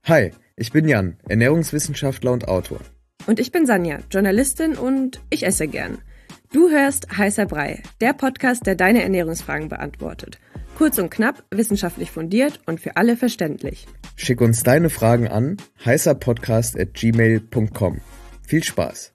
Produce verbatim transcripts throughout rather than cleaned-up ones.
Hi, ich bin Jan, Ernährungswissenschaftler und Autor. Und ich bin Sanja, Journalistin und ich esse gern. Du hörst Heißer Brei, der Podcast, der deine Ernährungsfragen beantwortet. Kurz und knapp, wissenschaftlich fundiert und für alle verständlich. Schick uns deine Fragen an heißerpodcast at gmail punkt com. Viel Spaß!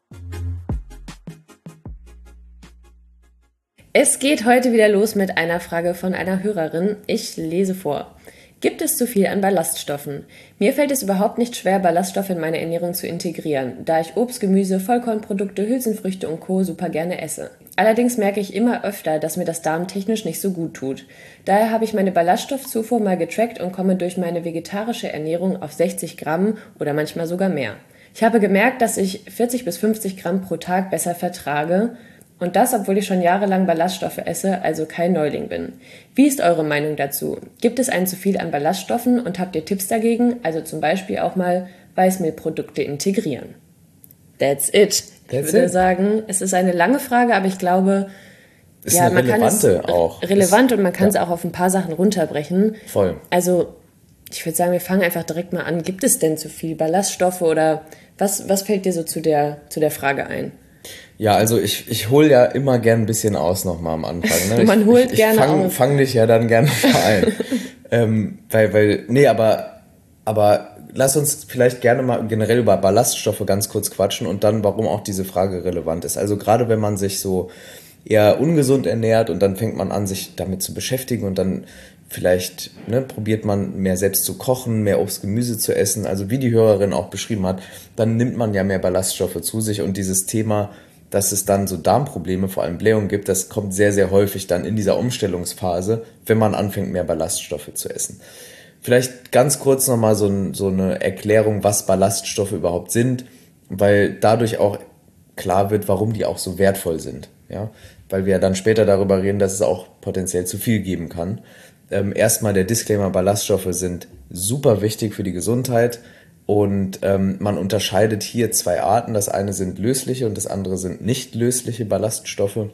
Es geht heute wieder los mit einer Frage von einer Hörerin. Ich lese vor. Gibt es zu viel an Ballaststoffen? Mir fällt es überhaupt nicht schwer, Ballaststoffe in meine Ernährung zu integrieren, da ich Obst, Gemüse, Vollkornprodukte, Hülsenfrüchte und Co. super gerne esse. Allerdings merke ich immer öfter, dass mir das darmtechnisch nicht so gut tut. Daher habe ich meine Ballaststoffzufuhr mal getrackt und komme durch meine vegetarische Ernährung auf sechzig Gramm oder manchmal sogar mehr. Ich habe gemerkt, dass ich vierzig bis fünfzig Gramm pro Tag besser vertrage. Und das, obwohl ich schon jahrelang Ballaststoffe esse, also kein Neuling bin. Wie ist eure Meinung dazu? Gibt es ein zu viel an Ballaststoffen und habt ihr Tipps dagegen? Also zum Beispiel auch mal Weißmehlprodukte integrieren. That's it. That's ich würde it. sagen, es ist eine lange Frage, aber ich glaube, ist ja, eine man relevante kann es auch. relevant ist, und man kann es ja. auch auf ein paar Sachen runterbrechen. Voll. Also ich würde sagen, wir fangen einfach direkt mal an. Gibt es denn zu viel Ballaststoffe oder was, was fällt dir so zu der, zu der Frage ein? Ja, also ich, ich hole ja immer gern ein bisschen aus nochmal am Anfang. Ne? Man ich, holt ich, gerne ich fang, aus. fang dich ja dann gerne mal ein. ähm, weil, weil, nee, aber, aber lass uns vielleicht gerne mal generell über Ballaststoffe ganz kurz quatschen und dann, warum auch diese Frage relevant ist. Also gerade wenn man sich so eher ungesund ernährt und dann fängt man an, sich damit zu beschäftigen und dann vielleicht ne, probiert man mehr selbst zu kochen, mehr Obst, Gemüse zu essen, also wie die Hörerin auch beschrieben hat, dann nimmt man ja mehr Ballaststoffe zu sich und dieses Thema, dass es dann so Darmprobleme, vor allem Blähungen gibt, das kommt sehr, sehr häufig dann in dieser Umstellungsphase, wenn man anfängt, mehr Ballaststoffe zu essen. Vielleicht ganz kurz nochmal so, ein, so eine Erklärung, was Ballaststoffe überhaupt sind, weil dadurch auch klar wird, warum die auch so wertvoll sind. Ja? Weil wir ja dann später darüber reden, dass es auch potenziell zu viel geben kann. Ähm, erstmal der Disclaimer, Ballaststoffe sind super wichtig für die Gesundheit. Und ähm, man unterscheidet hier zwei Arten. Das eine sind lösliche und das andere sind nicht lösliche Ballaststoffe.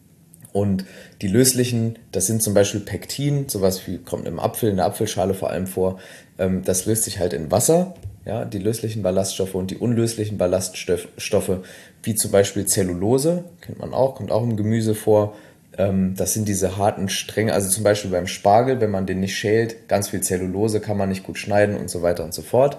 Und die löslichen, das sind zum Beispiel Pektin, sowas wie kommt im Apfel, in der Apfelschale vor allem vor. Ähm, das löst sich halt in Wasser, ja, die löslichen Ballaststoffe und die unlöslichen Ballaststoffe, wie zum Beispiel Zellulose, kennt man auch, kommt auch im Gemüse vor. Das sind diese harten Stränge, also zum Beispiel beim Spargel, wenn man den nicht schält, ganz viel Zellulose, kann man nicht gut schneiden und so weiter und so fort.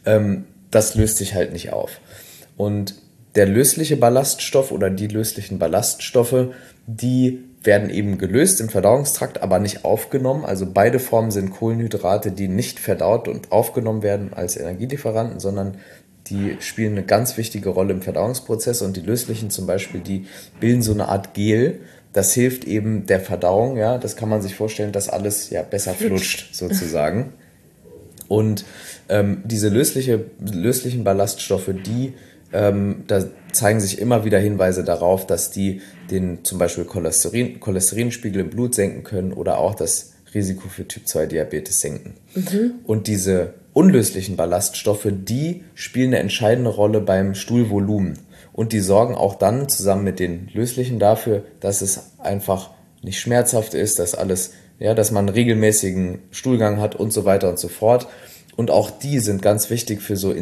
Das löst sich halt nicht auf. Und der lösliche Ballaststoff oder die löslichen Ballaststoffe, die werden eben gelöst im Verdauungstrakt, aber nicht aufgenommen. Also beide Formen sind Kohlenhydrate, die nicht verdaut und aufgenommen werden als Energielieferanten, sondern die spielen eine ganz wichtige Rolle im Verdauungsprozess. Und die löslichen zum Beispiel, die bilden so eine Art Gel. Das hilft eben der Verdauung, ja, das kann man sich vorstellen, dass alles ja besser flutscht, sozusagen. Und ähm, diese lösliche, löslichen Ballaststoffe, die ähm, da zeigen sich immer wieder Hinweise darauf, dass die den zum Beispiel Cholesterin, Cholesterinspiegel im Blut senken können oder auch das Risiko für Typ zwei Diabetes senken. Mhm. Und diese unlöslichen Ballaststoffe, die spielen eine entscheidende Rolle beim Stuhlvolumen. Und die sorgen auch dann zusammen mit den löslichen dafür, dass es einfach nicht schmerzhaft ist, dass alles, ja, dass man einen regelmäßigen Stuhlgang hat und so weiter und so fort. Und auch die sind ganz wichtig für so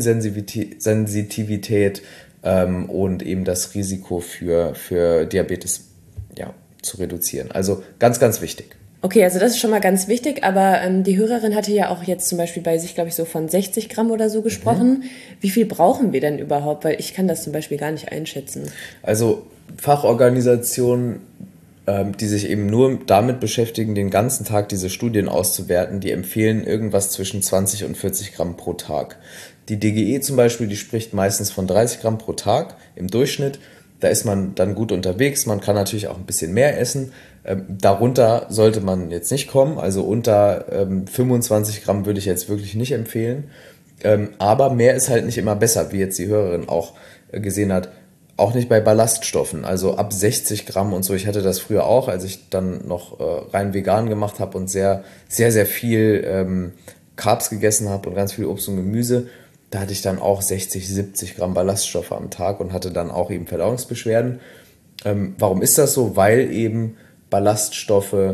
Insulinsensitivität ähm, und eben das Risiko für, für Diabetes ja, zu reduzieren. Also ganz, ganz wichtig. Okay, also das ist schon mal ganz wichtig, aber ähm, die Hörerin hatte ja auch jetzt zum Beispiel bei sich, glaube ich, so von sechzig Gramm oder so gesprochen. Mhm. Wie viel brauchen wir denn überhaupt? Weil ich kann das zum Beispiel gar nicht einschätzen. Also Fachorganisationen, ähm, die sich eben nur damit beschäftigen, den ganzen Tag diese Studien auszuwerten, die empfehlen irgendwas zwischen zwanzig und vierzig Gramm pro Tag. Die D G E zum Beispiel, die spricht meistens von dreißig Gramm pro Tag im Durchschnitt. Da ist man dann gut unterwegs. Man kann natürlich auch ein bisschen mehr essen. Ähm, darunter sollte man jetzt nicht kommen. Also unter ähm, fünfundzwanzig Gramm würde ich jetzt wirklich nicht empfehlen. Ähm, aber mehr ist halt nicht immer besser, wie jetzt die Hörerin auch äh, gesehen hat. Auch nicht bei Ballaststoffen. Also ab sechzig Gramm und so. Ich hatte das früher auch, als ich dann noch äh, rein vegan gemacht habe und sehr, sehr, sehr viel ähm, Carbs gegessen habe und ganz viel Obst und Gemüse. Da hatte ich dann auch sechzig, siebzig Gramm Ballaststoffe am Tag und hatte dann auch eben Verdauungsbeschwerden. Ähm, warum ist das so? Weil eben Ballaststoffe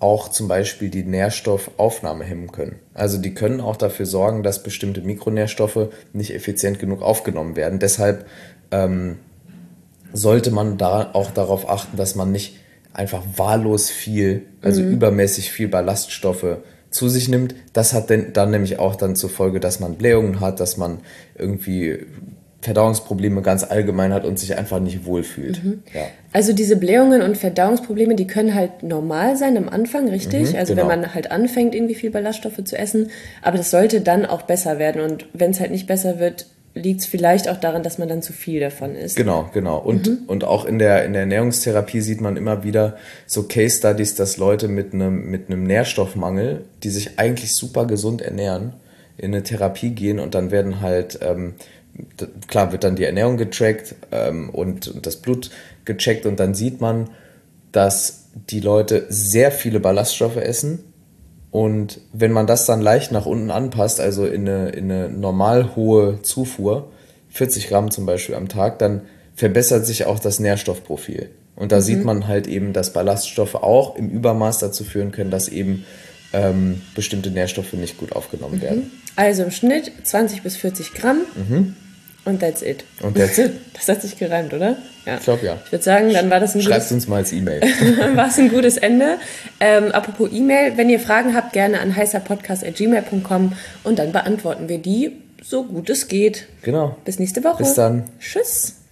auch zum Beispiel die Nährstoffaufnahme hemmen können. Also die können auch dafür sorgen, dass bestimmte Mikronährstoffe nicht effizient genug aufgenommen werden. Deshalb ähm, sollte man da auch darauf achten, dass man nicht einfach wahllos viel, also mhm. übermäßig viel Ballaststoffe zu sich nimmt. Das hat denn, dann nämlich auch dann zur Folge, dass man Blähungen hat, dass man irgendwie Verdauungsprobleme ganz allgemein hat und sich einfach nicht wohlfühlt. Mhm. Ja. Also diese Blähungen und Verdauungsprobleme, die können halt normal sein am Anfang, richtig? Mhm, also genau. Wenn man halt anfängt, irgendwie viel Ballaststoffe zu essen. Aber das sollte dann auch besser werden. Und wenn es halt nicht besser wird, liegt es vielleicht auch daran, dass man dann zu viel davon isst. Genau, genau. Und, mhm. und auch in der, in der Ernährungstherapie sieht man immer wieder so Case Studies, dass Leute mit einem, mit einem Nährstoffmangel, die sich eigentlich super gesund ernähren, in eine Therapie gehen und dann werden halt, ähm, klar wird dann die Ernährung getrackt ähm, und, und das Blut gecheckt und dann sieht man, dass die Leute sehr viele Ballaststoffe essen. Und wenn man das dann leicht nach unten anpasst, also in eine, in eine normal hohe Zufuhr, vierzig Gramm zum Beispiel am Tag, dann verbessert sich auch das Nährstoffprofil. Und da mhm. sieht man halt eben, dass Ballaststoffe auch im Übermaß dazu führen können, dass eben ähm, bestimmte Nährstoffe nicht gut aufgenommen mhm. werden. Also im Schnitt zwanzig bis vierzig Gramm mhm. und that's it. Und that's it. Das hat sich gereimt, oder? Ja. Ich glaube, ja. Ich würde sagen, dann war das ein Schreibt uns mal als E-Mail. war es ein gutes Ende. Ähm, apropos E-Mail, wenn ihr Fragen habt, gerne an heißerpodcast at gmail punkt com und dann beantworten wir die, so gut es geht. Genau. Bis nächste Woche. Bis dann. Tschüss.